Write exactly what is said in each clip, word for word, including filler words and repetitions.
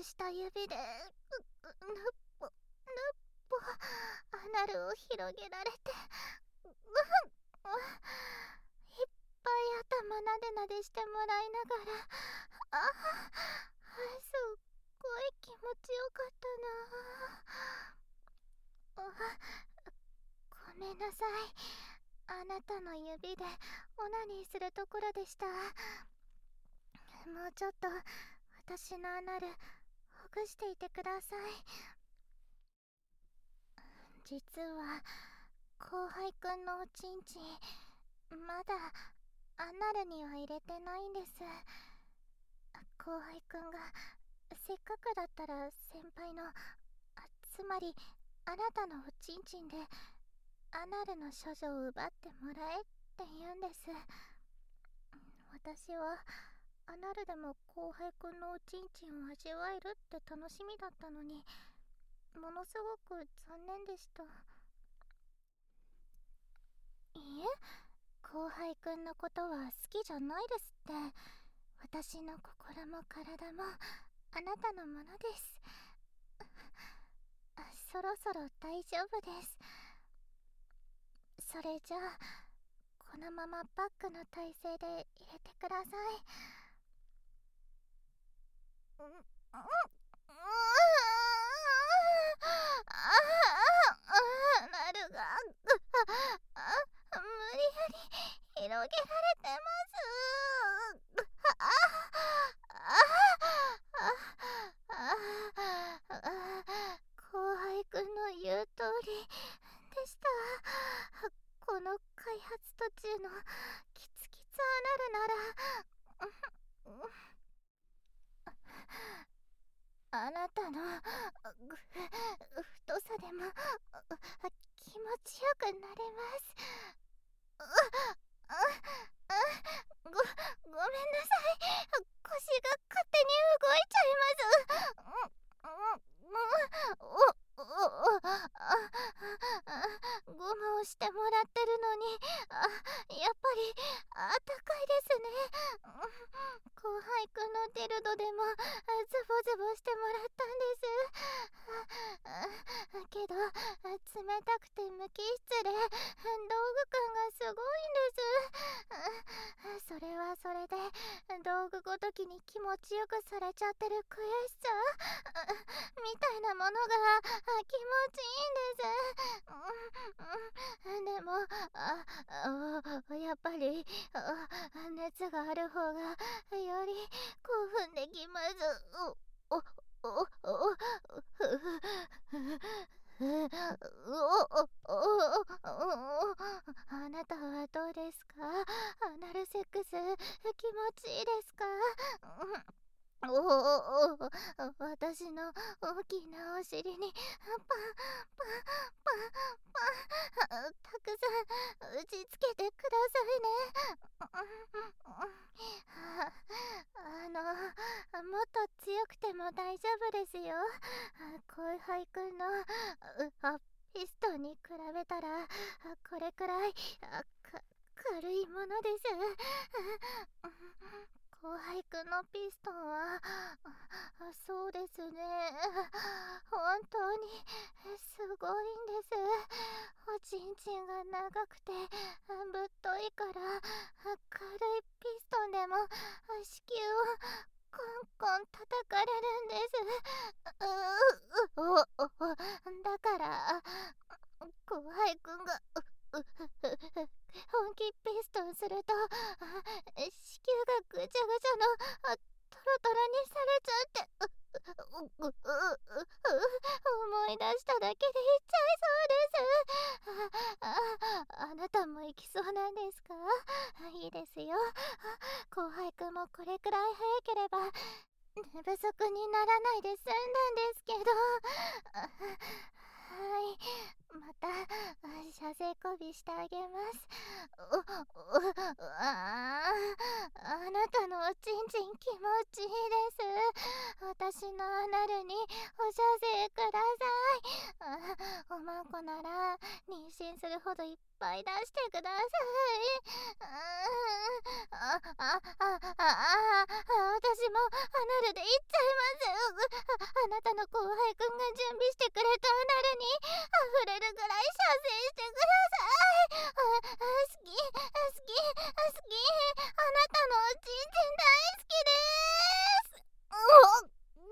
した指でぬっぽぬっぽアナルを広げられて、うっいっぱい頭なでなでしてもらいながら、あすっごい気持ちよかったな。ごめんなさい、あなたの指でオナニーするところでした。もうちょっと私のアナルほぐしていてください。実は後輩くんのおちんちんまだアナルには入れてないんです。後輩くんがせっかくだったら先輩の、あつまりあなたのおちんちんでアナルの処女を奪ってもらえって言うんです。私はアナルでも後輩くんのおちんちんを味わえるって楽しみだったのに、ものすごく残念でした。いいえ、後輩くんのことは好きじゃないですって。私の心も体もあなたのものです。そろそろ大丈夫です。それじゃあこのままバックの体勢で入れてください。うんうんああなるがあ無理やり広げられてます。ああ後輩くんの言う通りでした。この開発途中のキツキツアナルならあなたの太さでも気持ちよくなれます。ご、ごめんなさい。腰が勝手に動いちゃいます。ゴムをしてもらってるのに、あ、やっぱりあったかいですね。後輩くんのデルドでもズボズボしてもらったんです。けど冷たくて無機質で道具感がすごいんです。それはそれで道具ごときに気持ちよくされちゃってる悔しさみたいなものが気持ちいいんです。でもああやっぱりあ熱がある方がより興奮できます。おおおおあなたはどうですか？アナルセックス気持ちいいですか？おお私の大きなお尻にパンパンパンパンたくさん打ちつけてくださいね。あのもっと強くても大丈夫ですよ。後輩くんのあピストンに比べたらこれくらいか軽いものです。後輩くんのピストンはそうですね、本当にすごいんです。おちんちんが長くてぶっといから軽いピストンでも子宮をコンコン叩かれるんです。ううだから後輩くんが本気ピストンすると子宮がぐちゃぐちゃのトロトロにされちゃって思い出しただけで言っちゃいそうです。あああなたも行きそうなんですか？いいですよ。後輩くんもこれくらい早ければ寝不足にならないで済んだんですけど。はい、また射精こびしてあげます。おおああなたのおちんちん気持ちいいです。私のアナルにお射精ください。おまんこなら妊娠するほどいっぱい出してください。あああああ私もアナルで言っちゃいます。あ、あなたの後輩くんが準備してくれたアナルに溢れるぐらい射精してください。あ、あ、好き、好き、好き。あなたのおちんちん大好きです。うお、う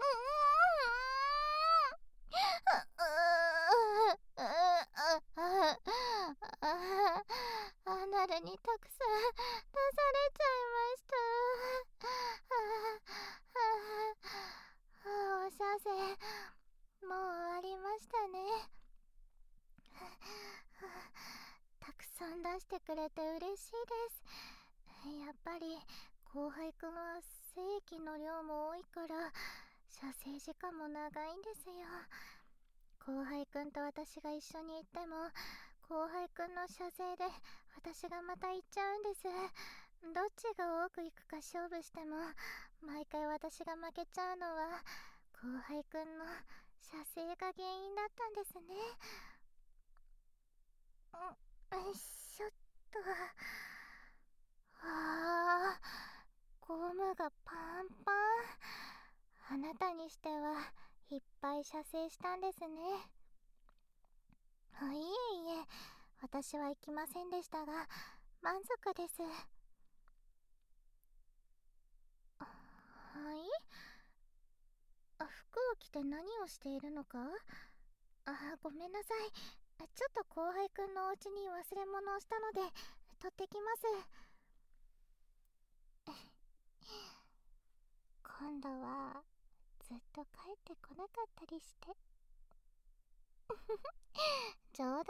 ーアナルにたくさん出されちゃいました。お射精もう終わりましたね。たくさん出してくれて嬉しいです。やっぱり後輩くんは精液の量も多いから射精時間も長いんですよ。後輩くんと私が一緒に行っても後輩くんの射精で私がまた行っちゃうんです。どっちが多く行くか勝負しても毎回私が負けちゃうのは後輩くんの射精が原因だったんですね。よいしょっと。あー、ゴムがパンパン。あなたにしてはいっぱい射精したんですね。あ、いえいえ、私は行きませんでしたが満足です。はい、あ、服を着て何をしているのか。あ、ごめんなさい。ちょっと後輩くんのお家に忘れ物をしたので取ってきます。今度はずっと帰ってこなかったりして冗談です。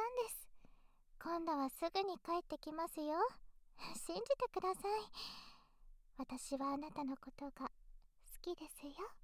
今度はすぐに帰ってきますよ。信じてください。私はあなたのことが好きですよ。